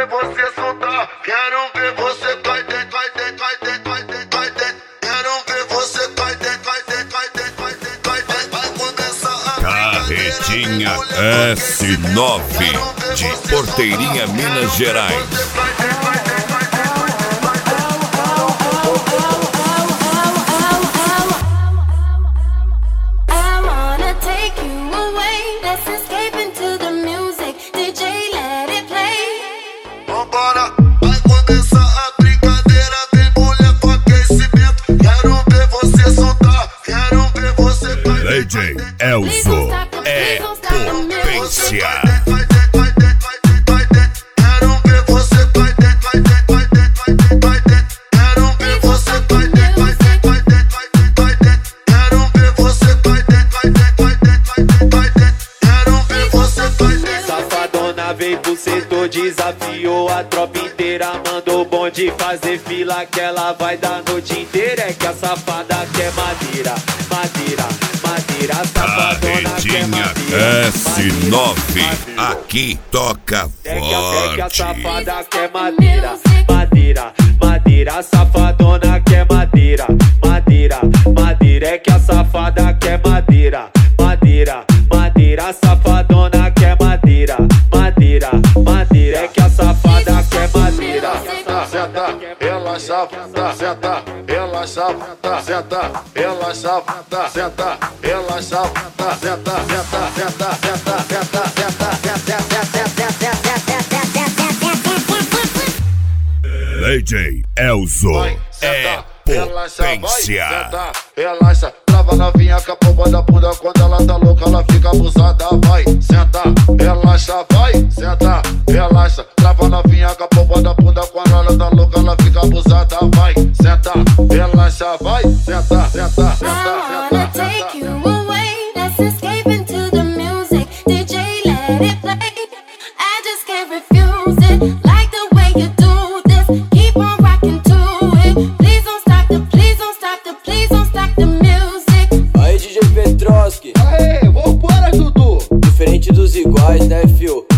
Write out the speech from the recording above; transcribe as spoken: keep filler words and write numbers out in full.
ver você soltar, quero ver você cai dentro, cai dentro, cai dentro, cai dentro, cai dentro. Quero ver você cai dentro, cai dentro, cai dentro, cai dentro, cai dentro. Vai começar a Carretinha S nove de Porteirinha, Minas Gerais. Vambora, vai começar a brincadeira, vem mulher com aquecimento. Quero ver você soltar, quero ver você cai D J Elzo é potência. Quero ver você cai dentro, cai dentro, cai dentro, cai dentro, cai dentro. Quero ver você cai dentro, cai dentro, cai dentro, cai dentro, cai dentro. Quero ver você cai dentro, cai dentro, cai dentro, cai dentro, cai dentro. Quero ver você cai dentro. Safadona veio pro setor, desafiou a tropa inteira. Mandou o bonde fazer fila que ela vai dar a noite inteira. É que a safada quer madeira, madeira, madeira. A safadona quer Carretinha madeira, S nove, aqui toca é que, a, é que a forte. safada quer madeira, madeira, madeira. A safadona quer madeira, madeira, madeira. É que a safada quer madeira, madeira, madeira. A safadona quer madeira, madeira, madeira. É que a safada quer madeira. Senta, relaxa, senta, relaxa, senta, relaxa, senta, relaxa, senta, senta, senta, senta, senta, senta, D J Elzo é potência. Senta, relaxa, trava novinha com a pomba da bunda. Quando ela tá louca, ela fica abusada. Vai, senta, relaxa, vai, senta, relaxa, trava novinha com a pomba da bunda. Quando ela tá louca, ela fica abusada. Vai, senta, relaxa, vai, senta, senta, senta, senta, senta. Aí, D J Petroski. Aê, vambora, Dudu. Diferente dos iguais, né, fio?